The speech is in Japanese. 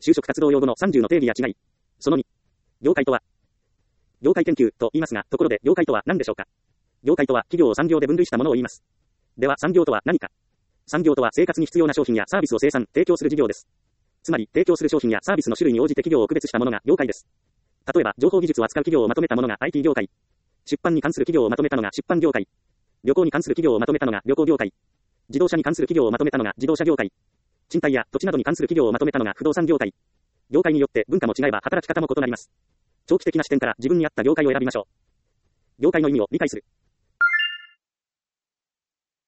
就職活動用語の30の定義や違い。その2。業界とは。業界研究と言いますが、ところで業界とは何でしょうか。業界とは企業を産業で分類したものを言います。では産業とは何か。産業とは生活に必要な商品やサービスを生産、提供する事業です。つまり、提供する商品やサービスの種類に応じて企業を区別したものが業界です。例えば、情報技術を扱う企業をまとめたものが IT 業界。出版に関する企業をまとめたのが出版業界。旅行に関する企業をまとめたのが旅行業界。自動車に関する企業をまとめたのが自動車業界。賃貸や土地などに関する企業をまとめたのが不動産業界。業界によって文化も違えば働き方も異なります。長期的な視点から自分に合った業界を選びましょう。業界の意味を理解する。